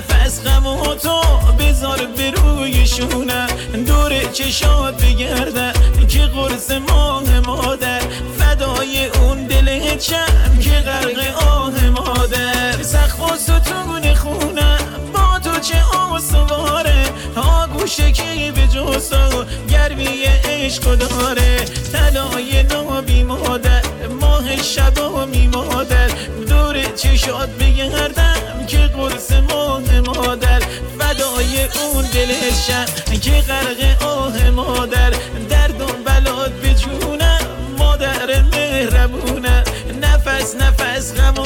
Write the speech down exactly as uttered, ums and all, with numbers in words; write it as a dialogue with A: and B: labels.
A: نفس غم و تو بذار به روی شونه، دور چشات بگرده که قرص ماه مادر، فدای اون دل چم که غرق آه مادر. سقف و ستون خونه با تو چه آسواره، آگوشه که به جوسا گرمی عشق داره. طلای نابی مادر ماه شبا می مادر، دور چشات بگردم که قرص ماه مادر، فدای اون دلشم که غرق آه مادر. درد و بلاد به جونم مادر مهربونه، نفس نفس غم